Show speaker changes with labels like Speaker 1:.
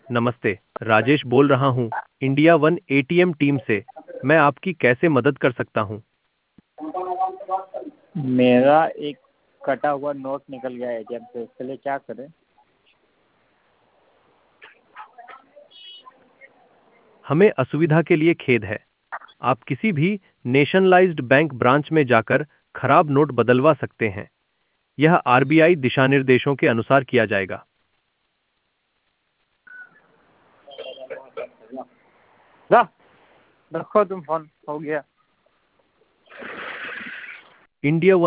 Speaker 1: नमस्ते, राजेश बोल रहा हूँ, इंडिया वन एटीएम टीम से। मैं आपकी कैसे मदद कर सकता हूँ?
Speaker 2: मेरा एक कटा हुआ नोट निकल गया एटीएम से, उसके लिए क्या करें?
Speaker 1: हमें असुविधा के लिए खेद है। आप किसी भी नेशनलाइज्ड बैंक ब्रांच में जाकर खराब नोट बदलवा सकते हैं। यह आरबीआई दिशा निर्देशों के अनुसार किया जाएगा।
Speaker 2: रखो तुम फोन, हो गया।
Speaker 1: इंडिया